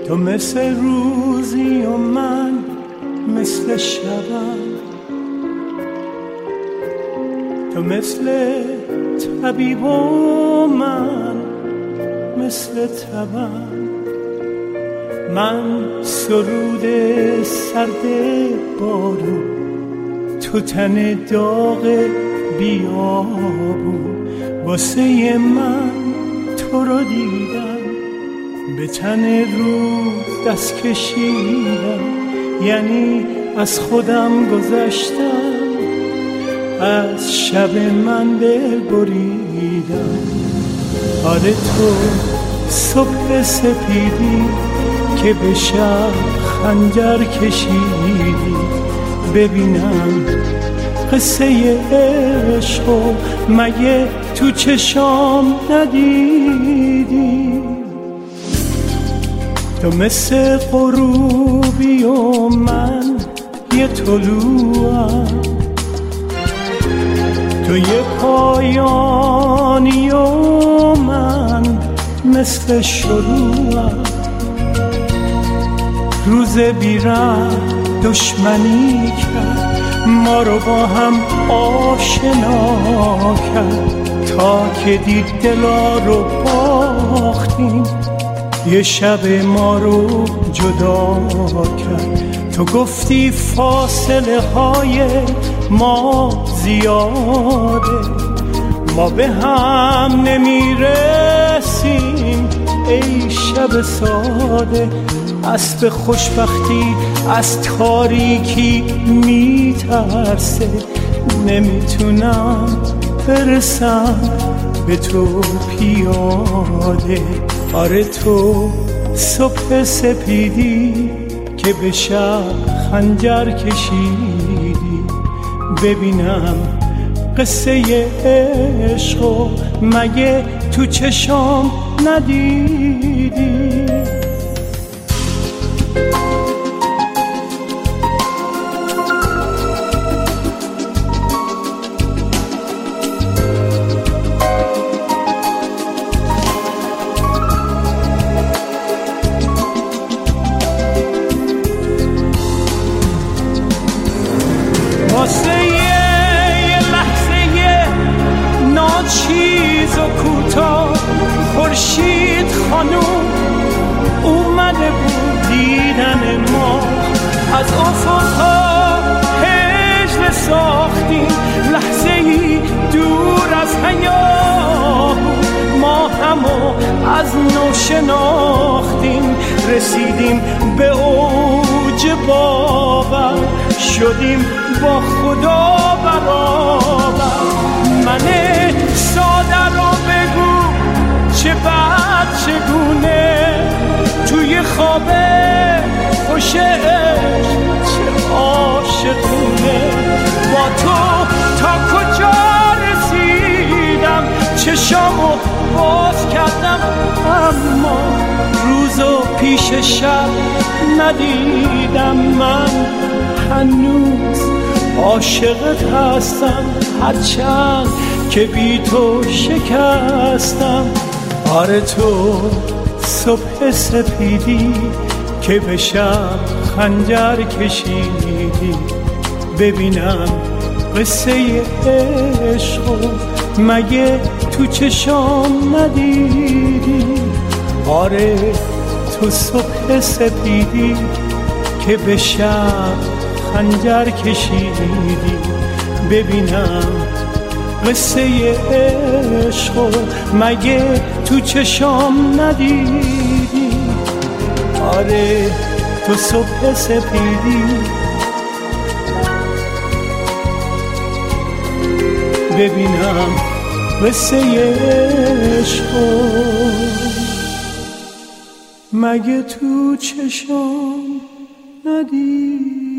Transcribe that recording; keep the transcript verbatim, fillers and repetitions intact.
تو مثل روزی و من مثل شبم، تو مثل طبیب و من مثل تبم. من سرود سرد بارون، تو تن داغ بیابون. واسه من تو رو دیدم، به تن روز دست کشیدم، یعنی از خودم گذشتم، از شب من دل بریدم. آره تو صبح سپیدی که به شب خنجر کشیدی، ببینم قصه عشقو مگه تو چشام ندیدی؟ تو مثل غروبی و من یه طلوعم، تو یه پایانی و من مثل شروعم. روز بی‌رحم دشمنی کرد، ما رو با هم آشنا کرد، تا که دید دلا رو باختیم، یه شب ما رو جدا کرد. تو گفتی فاصله های ما زیاده، ما به هم نمیرسیم ای شب ساده. اسب خوشبختی از تاریکی میترسه، نمیتونم برسم به تو پیاده. آره تو صبح سپیدی که به شب خنجر کشیدی، ببینم قصه عشقو مگه تو چشام ندیدی؟ واسه یه لحظه ناچیز و کوتاه، خورشید خانوم اومده بود دیدن ما. از افقها هجله ساختیم، لحظه ای دور از حیاه، ما همو از نو شناختیم، رسیدیم به اوج باور، شدیم با خدا برابر. من ساده رو بگو چه بد چگونه، توی خواب خوش عشق چه عاشقونه. با تو تا کجا رسیدم، چشامو باز کردم، اما روزو پیش شب ندیدم. من هنوز عاشقت هستم، هرچند که بی تو شکستم. آره تو صبح سپیدی که به شب خنجر کشیدی، ببینم قصه عشقو مگه تو چشام ندیدی؟ آره تو صبح سپیدی که به شب خنجر کشیدی، ببینم قصه عشقو مگه تو چشام ندیدی؟ آره تو صبح سپیدی ببینم قصه عشقو مگه تو چشام ندیدی؟